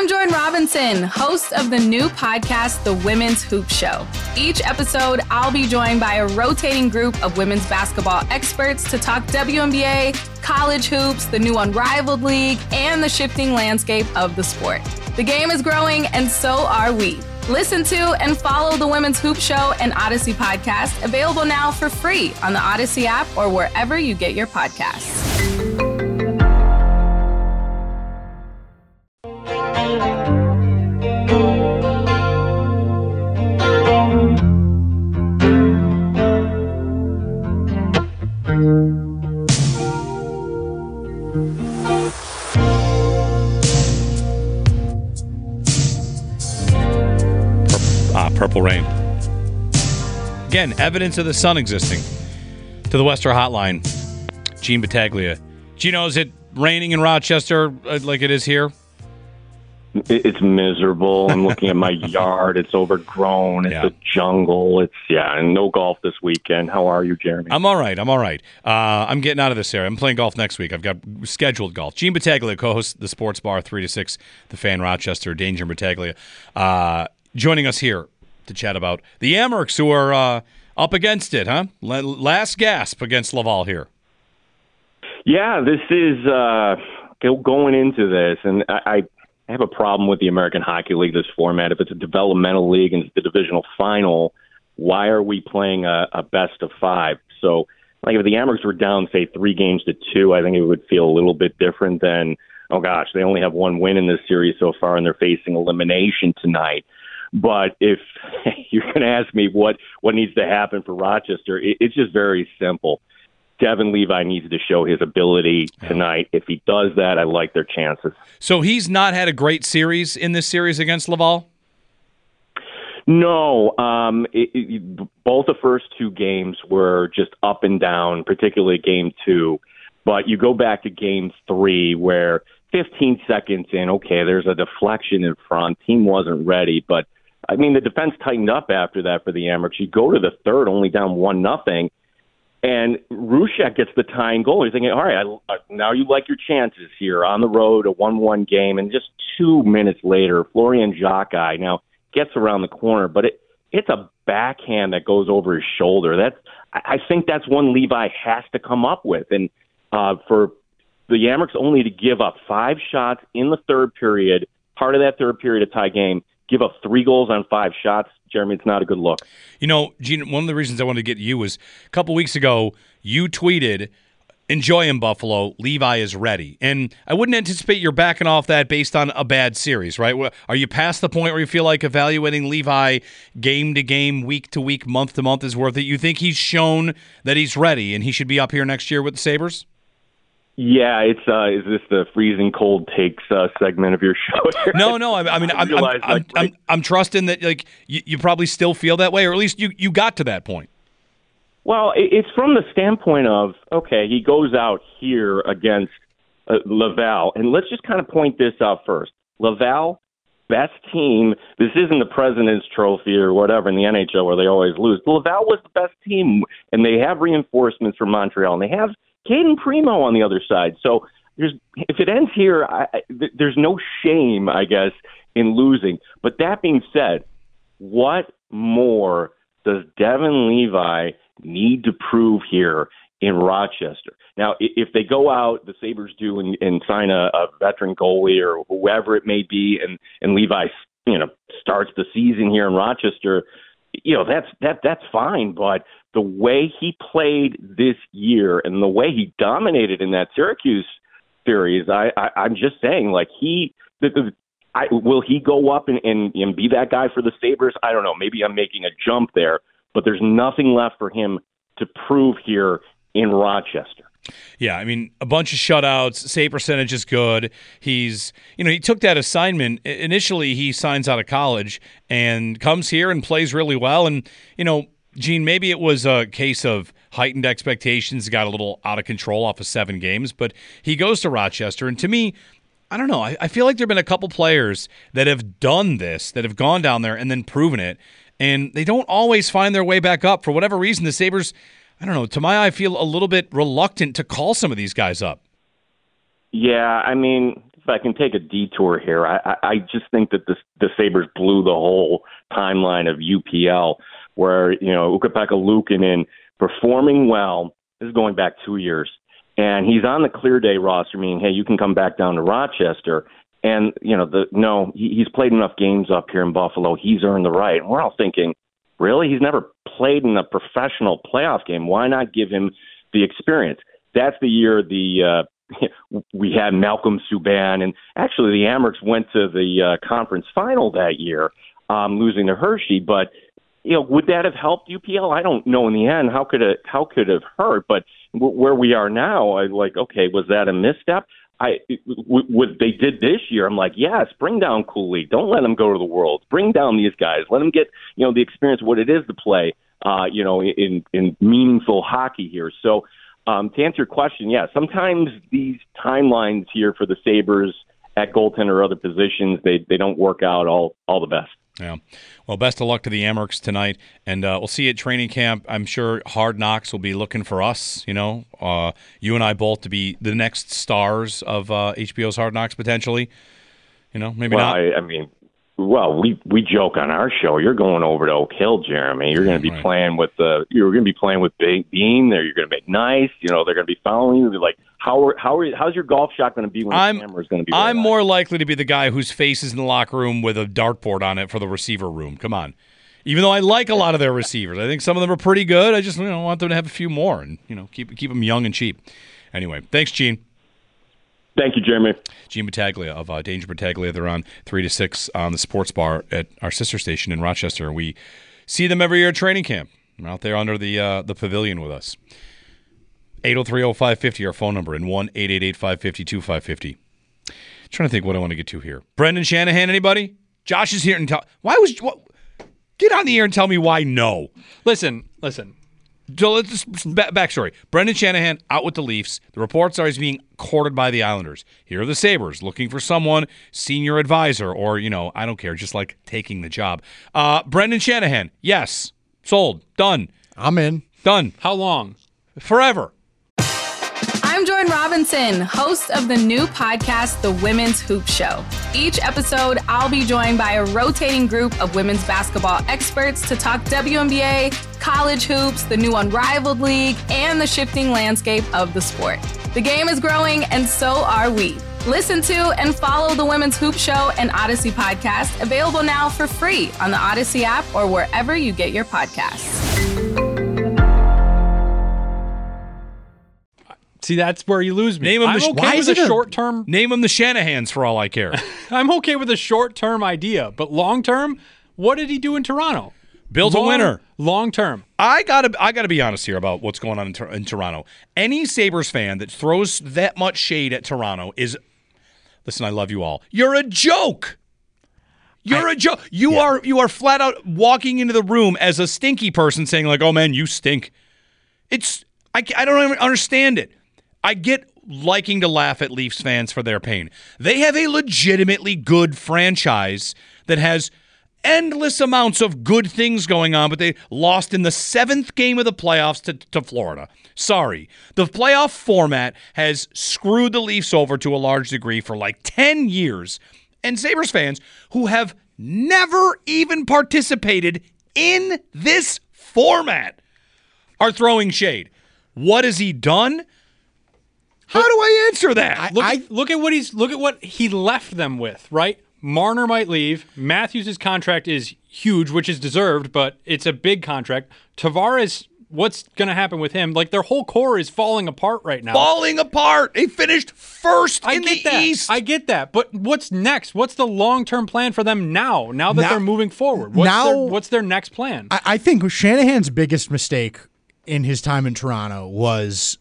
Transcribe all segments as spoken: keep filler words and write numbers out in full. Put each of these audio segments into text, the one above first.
I'm Jordan Robinson, host of the new podcast, The Women's Hoop Show. Each episode, I'll be joined by a rotating group of women's basketball experts to talk W N B A, college hoops, the new Unrivaled League, and the shifting landscape of the sport. The game is growing, and so are we. Listen to and follow The Women's Hoop Show and Odyssey podcast, available now for free on the Odyssey app or wherever you get your podcasts. Purple rain. Again, evidence of the sun existing. To the Western Hotline, Gene Battaglia. Gino, is it raining in Rochester uh, like it is here? It's miserable. I'm looking at my yard. It's overgrown. It's Yeah. a jungle. It's, yeah, and no golf this weekend. How are you, Jeremy? I'm all right. I'm all right. Uh, I'm getting out of this area. I'm playing golf next week. I've got scheduled golf. Gene Battaglia, co-host the Sports Bar three to six, The Fan Rochester, Danger Battaglia, uh, joining us here to chat about the Amerks, who are uh, up against it, huh? L- last gasp against Laval here. Yeah, this is uh, going into this, and I, I have a problem with the American Hockey League, this format. If it's a developmental league and it's the divisional final, why are we playing a, a best of five? So, like, if the Amerks were down, say, three games to two, I think it would feel a little bit different than, oh, gosh, they only have one win in this series so far, and they're facing elimination tonight. But if you're going to ask me what, what needs to happen for Rochester, it, it's just very simple. Devin Levi needs to show his ability tonight. If he does that, I like their chances. So he's not had a great series in this series against Laval? No. Um, it, it, both the first two games were just up and down, particularly game two. But you go back to game three where fifteen seconds in, okay, there's a deflection in front. Team wasn't ready, but I mean, the defense tightened up after that for the Amerks. You go to the third, only down one nothing, and Rushek gets the tying goal. You're thinking, all right, I, now you like your chances here on the road, a one one game, and just two minutes later, Florian Jacques now gets around the corner, but it it's a backhand that goes over his shoulder. That's I think that's one Levi has to come up with, and uh, for the Amerks only to give up five shots in the third period, part of that third period, a tie game, give up three goals on five shots, Jeremy, it's not a good look. You know, Gene, one of the reasons I wanted to get you was a couple weeks ago, you tweeted, enjoy in Buffalo, Levi is ready. And I wouldn't anticipate you're backing off that based on a bad series, right? Are you past the point where you feel like evaluating Levi game to game, week to week, month to month is worth it? You think he's shown that he's ready and he should be up here next year with the Sabres? Yeah, it's uh, is this the freezing cold takes uh, segment of your show? no, no. I, I mean, I'm, I'm, I'm, I'm, I'm trusting that like you, you probably still feel that way, or at least you, you got to that point. Well, it's from the standpoint of, okay, he goes out here against uh, Laval, and let's just kind of point this out first. Laval, best team. This isn't the President's Trophy or whatever in the N H L where they always lose. Laval was the best team, and they have reinforcements from Montreal, and they have Caden Primo on the other side. So there's, if it ends here, I, I, there's no shame, I guess, in losing. But that being said, what more does Devin Levi need to prove here in Rochester? Now, if they go out, the Sabres do, and, and sign a, a veteran goalie or whoever it may be, and, and Levi, you know, starts the season here in Rochester, you know, that's that that's fine. But the way he played this year and the way he dominated in that Syracuse series, I, I, I'm just saying, like, he the, the, I, will he go up and, and, and be that guy for the Sabres? I don't know. Maybe I'm making a jump there, but there's nothing left for him to prove here in Rochester. Yeah, I mean, a bunch of shutouts, save percentage is good. He's, you know, he took that assignment. Initially, he signs out of college and comes here and plays really well. And, you know, Gene, maybe it was a case of heightened expectations, got a little out of control off of seven games, but he goes to Rochester. And to me, I don't know, I, I feel like there have been a couple players that have done this, that have gone down there and then proven it, and they don't always find their way back up. For whatever reason, the Sabres, I don't know, to my eye, I feel a little bit reluctant to call some of these guys up. Yeah, I mean, if I can take a detour here, I, I, I just think that the, the Sabres blew the whole timeline of U P L, where, you know, Ukko-Pekka Luukkonen performing well. This is going back two years. And he's on the clear day roster, meaning, hey, you can come back down to Rochester. And, you know, the no, he, he's played enough games up here in Buffalo. He's earned the right. And we're all thinking, really? He's never played in a professional playoff game. Why not give him the experience? That's the year the uh, we had Malcolm Subban. And actually, the Amerks went to the uh, conference final that year, um, losing to Hershey. But, you know, would that have helped U P L? I don't know in the end. How could it, how could it have hurt? But w- where we are now, I like, okay, was that a misstep? I w- what they did this year, I'm like, yes, bring down Cooley. Don't let them go to the World. Bring down these guys. Let them get, you know, the experience of what it is to play, uh, you know, in, in meaningful hockey here. So um, to answer your question, yeah, sometimes these timelines here for the Sabres at goaltender or other positions, they, they don't work out all, all the best. Yeah. Well, best of luck to the Amerks tonight, and uh, we'll see you at training camp. I'm sure Hard Knocks will be looking for us, you know, uh, you and I both to be the next stars of uh, H B O's Hard Knocks potentially. You know, maybe well, not. I, I mean, well, we we joke on our show. You're going over to Oak Hill, Jeremy. You're going to be right. playing with the. You're going to be playing with Big Bean. There, you're going to make nice. You know, they're going to be following you. They're like, how are how are how's your golf shot going to be when I'm, the camera's going to be? I'm right more on? likely to be the guy whose face is in the locker room with a dartboard on it for the receiver room. Come on. Even though I like a lot of their receivers, I think some of them are pretty good. I just you know, want them to have a few more and you know keep keep them young and cheap. Anyway, thanks, Gene. Thank you, Jeremy. Gene Battaglia of uh, Danger Battaglia. They're on three to six on the sports bar at our sister station in Rochester. We see them every year at training camp. They're out there under the uh, the pavilion with us. eight oh three oh five five oh, our phone number, and one eight eight eight five five zero two five five zero. Trying to think what I want to get to here. Brendan Shanahan, anybody? Josh is here and tell. Why was what? Get on the air and tell me why no. Listen, listen. So let's just back, backstory. Brendan Shanahan out with the Leafs. The reports are he's being courted by the Islanders. Here are the Sabres looking for someone, senior advisor, or, you know, I don't care, just like taking the job. Uh, Brendan Shanahan, yes. Sold. Done. I'm in. Done. How long? Forever. I'm Jordan Robinson, host of the new podcast, The Women's Hoop Show. Each episode, I'll be joined by a rotating group of women's basketball experts to talk W N B A, college hoops, the new Unrivaled League, and the shifting landscape of the sport. The game is growing, and so are we. Listen to and follow The Women's Hoop Show and Odyssey podcast, available now for free on the Odyssey app or wherever you get your podcasts. See, that's where you lose me. Name 'em I'm the sh- okay why with is a it a- short-term. Name them the Shanahans for all I care. I'm okay with a short-term idea, but long-term, what did he do in Toronto? Built a Long- winner. Long-term. I gotta, I gotta be honest here about what's going on in, Tor- in Toronto. Any Sabres fan that throws that much shade at Toronto is, listen, I love you all. You're a joke. You're I, a joke. You yeah. are, you are flat out walking into the room as a stinky person, saying like, "Oh man, you stink." It's, I, I don't even understand it. I get liking to laugh at Leafs fans for their pain. They have a legitimately good franchise that has endless amounts of good things going on, but they lost in the seventh game of the playoffs to, to Florida. Sorry. The playoff format has screwed the Leafs over to a large degree for like ten years. And Sabres fans who have never even participated in this format are throwing shade. What has he done? How do I answer that? I, look, I, look at what he's look at what he left them with, right? Marner might leave. Matthews' contract is huge, which is deserved, but it's a big contract. Tavares, what's going to happen with him? Like, their whole core is falling apart right now. Falling apart. They finished first I in get the that. East. I get that. But what's next? What's the long-term plan for them now, now that Now- they're moving forward? What's, now- their, what's their next plan? I, I think Shanahan's biggest mistake in his time in Toronto was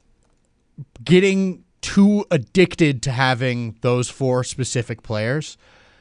getting too addicted to having those four specific players.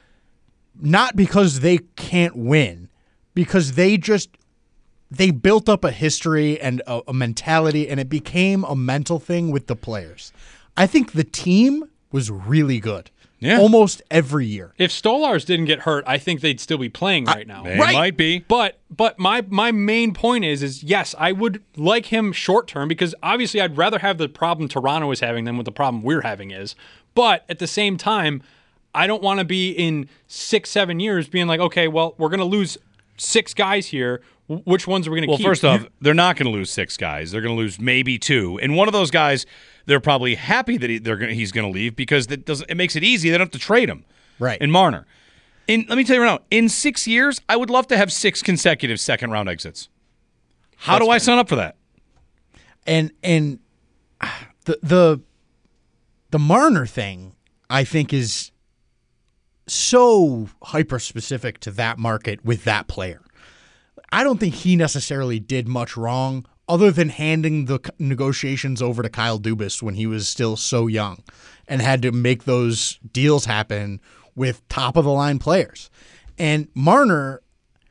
Not because they can't win, because they just they built up a history and a, a mentality, and it became a mental thing with the players. I think the team was really good. Yeah. Almost every year. If Stolars didn't get hurt, I think they'd still be playing right now. They Right. might be. But but my my main point is is yes, I would like him short term because obviously I'd rather have the problem Toronto is having than what the problem we're having is. But at the same time, I don't want to be in six, seven years being like, okay, well, we're going to lose six guys here. Which ones are we going to well, keep? Well, first off, they're not going to lose six guys. They're going to lose maybe two. And one of those guys, they're probably happy that he, they're gonna, he's going to leave because that doesn't, it makes it easy. They don't have to trade him. Right. And Marner. In, let me tell you right now, in six years, I would love to have six consecutive second-round exits. How That's do I fair. sign up for that? And and the the the Marner thing, I think, is so hyper-specific to that market with that player. I don't think he necessarily did much wrong other than handing the negotiations over to Kyle Dubas when he was still so young and had to make those deals happen with top-of-the-line players. And Marner,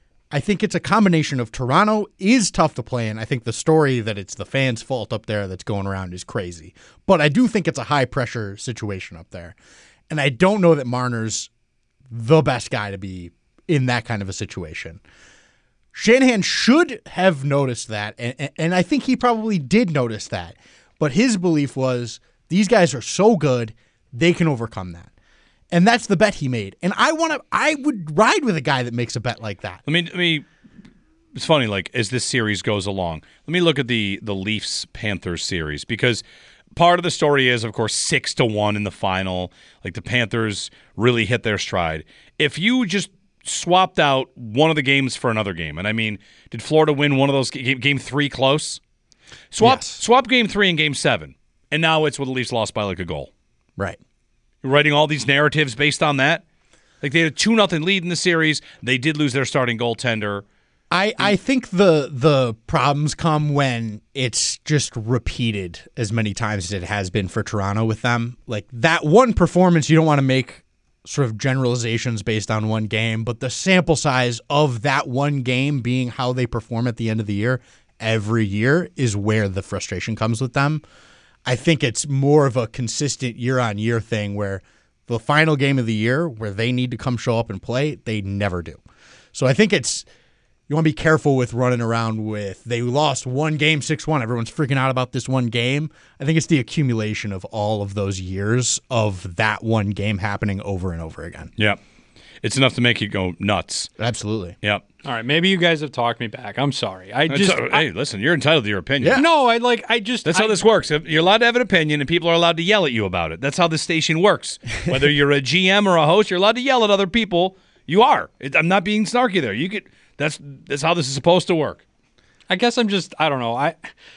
I think it's a combination of Toronto is tough to play in. I think the story that it's the fans' fault up there that's going around is crazy. But I do think it's a high-pressure situation up there. And I don't know that Marner's the best guy to be in that kind of a situation. Shanahan should have noticed that, and, and I think he probably did notice that. But his belief was these guys are so good, they can overcome that. And that's the bet he made. And I want to. I would ride with a guy that makes a bet like that. Let me. Let me. It's funny. Like as this series goes along, let me look at the the Leafs Panthers series because part of the story is, of course, six to one in the final. Like the Panthers really hit their stride. If you just swapped out one of the games for another game, and I mean, did Florida win one of those game, game three close? Swap yes. swap game three and game seven, and now it's what the Leafs lost by like a goal. Right. You're writing all these narratives based on that. Like they had a two nothing lead in the series. They did lose their starting goaltender. I, I think the the problems come when it's just repeated as many times as it has been for Toronto with them. Like that one performance, you don't want to make sort of generalizations based on one game, but the sample size of that one game being how they perform at the end of the year every year is where the frustration comes with them. I think it's more of a consistent year-on-year thing where the final game of the year where they need to come show up and play, they never do. So I think it's you want to be careful with running around with they lost one game six one. Everyone's freaking out about this one game. I think it's the accumulation of all of those years of that one game happening over and over again. Yeah. It's enough to make you go nuts. Absolutely. Yep. All right, maybe you guys have talked me back. I'm sorry. I just hey, I, listen, you're entitled to your opinion. Yeah. No, I like I just That's I, how this works. You're allowed to have an opinion and people are allowed to yell at you about it. That's how this station works. Whether you're a G M or a host, you're allowed to yell at other people. You are. It, I'm not being snarky there. You get that's that's how this is supposed to work. I guess I'm just I don't know. I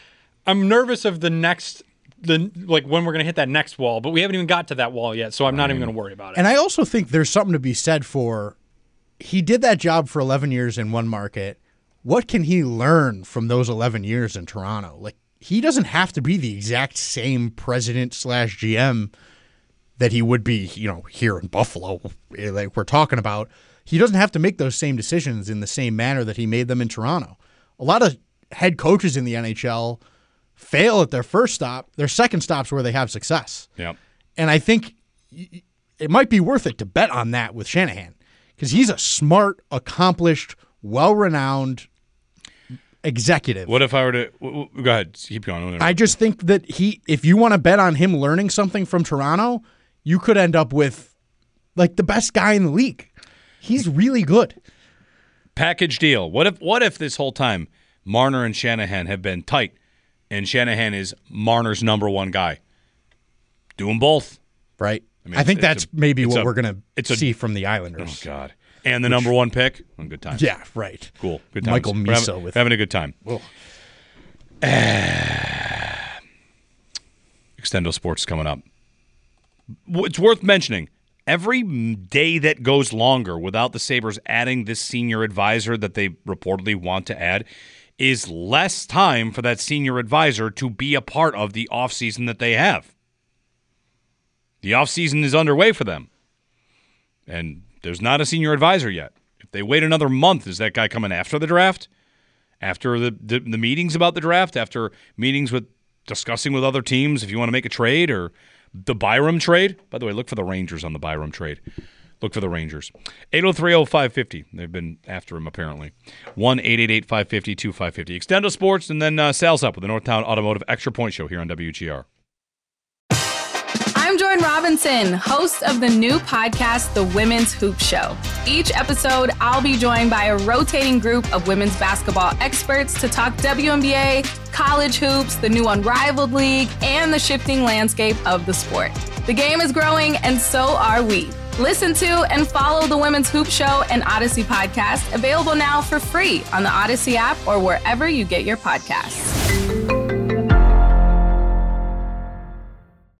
I'm nervous of the next the like when we're going to hit that next wall, but we haven't even got to that wall yet, so I'm not even going to worry about it. And I also think there's something to be said for he did that job for eleven years in one market. What can he learn from those eleven years in Toronto? Like, he doesn't have to be the exact same president slash G M that he would be, you know, here in Buffalo, like we're talking about. He doesn't have to make those same decisions in the same manner that he made them in Toronto. A lot of head coaches in the N H L fail at their first stop. Their second stop's where they have success. Yep. And I think it might be worth it to bet on that with Shanahan because he's a smart, accomplished, well-renowned executive. What if I were to w- w- go ahead, keep going. I just think that he, if you want to bet on him learning something from Toronto, you could end up with like the best guy in the league. He's really good. Package deal. What if what if this whole time Marner and Shanahan have been tight and Shanahan is Marner's number one guy? Do them both. Right. I, mean, I think it's that's a, maybe what a, we're going to see a, from the Islanders. Oh, God. And the Which, number one pick? Oh, good times. Yeah, right. Cool. Good times. Michael Miso having, with having a good time. Oh. Extendo Sports coming up. It's worth mentioning, every day that goes longer without the Sabres adding this senior advisor that they reportedly want to add is less time for that senior advisor to be a part of the offseason that they have. The offseason is underway for them. And there's not a senior advisor yet. If they wait another month, is that guy coming after the draft? After the, the, the meetings about the draft? After meetings with discussing with other teams if you want to make a trade or the Byram trade? By the way, look for the Rangers on the Byram trade. Look for the Rangers. eight oh three oh five fifty. They've been after him, apparently. one eight eight eight five five zero two five five zero. Extendo Sports, and then uh, Sales Up with the Northtown Automotive Extra Point Show here on W G R. I'm I'm Jordan Robinson, host of the new podcast, The Women's Hoop Show. Each episode, I'll be joined by a rotating group of women's basketball experts to talk W N B A, college hoops, the new Unrivaled League, and the shifting landscape of the sport. The game is growing, and so are we. Listen to and follow the Women's Hoop Show and Odyssey podcast, available now for free on the Odyssey app or wherever you get your podcasts.